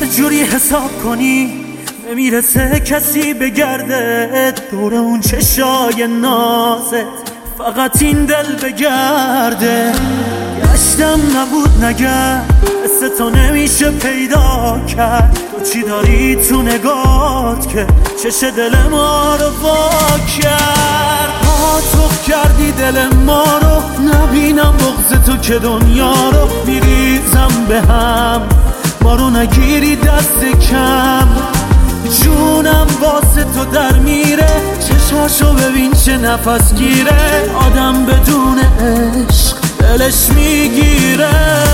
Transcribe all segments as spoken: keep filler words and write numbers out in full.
جوری حساب کنی نمیرسه کسی بگرده دور اون چشای نازت، فقط این دل بگرده. گشتم نبود نگرد، مثل تو نمیشه پیدا کرد. تو چی داری تو نگات که چش دل ما رو وا کرد؟ پاتوق کردی دل ما رو، نبینم بغض تو که دنیا رو میریزم به هم. ما رو نگیری دست کم، جونم واسه تو در میره. چشاشو ببین چه نفس گیره، آدم بدون عشق دلش میگیره.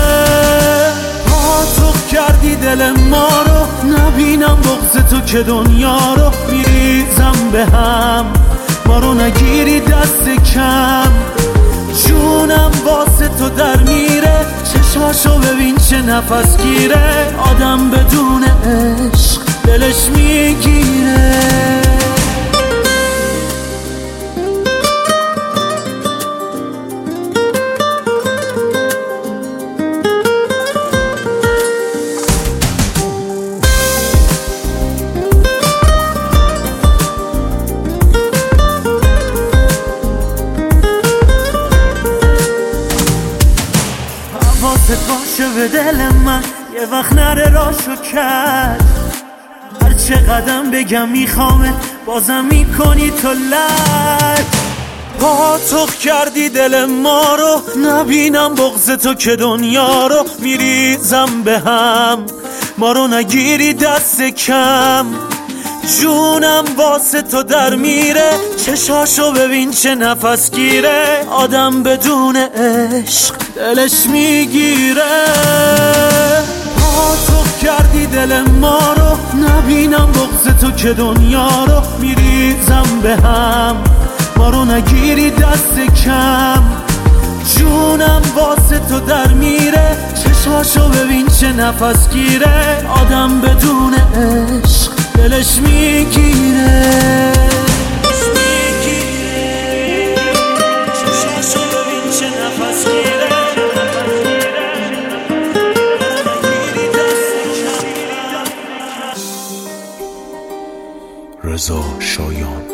پاتوق کردی دل ما رو، نبینم بغض تو که دنیا رو میریزم به هم. ما رو نگیری دست کم، جونم واسه تو در میره. چشاشو ببین چه نفس گیره، آدم بدون عشق دلش میگیره. حواست باشه به دل من، یه وقت نره راشو کرد. هر چه قدم بگم میخوامه، بازم میکنی تو لج. پاتوق کردی دل ما رو، نبینم بغض تو که دنیا رو میریزم به هم. ما رو نگیری دست کم، جونم واسه تو در میره. چشاشو ببین چه نفس گیره، آدم بدون عشق دلش میگیره. پاتوق کردی دل ما رو، نبینم بغض تو که دنیا رو میریزم به هم. ما رو نگیری دست کم، جونم واسه تو در میره. چشاشو ببین چه نفس گیره، آدم بدون عشق دلش میگیره. چشاشو ببین چه نفس گیره، رضا شایان.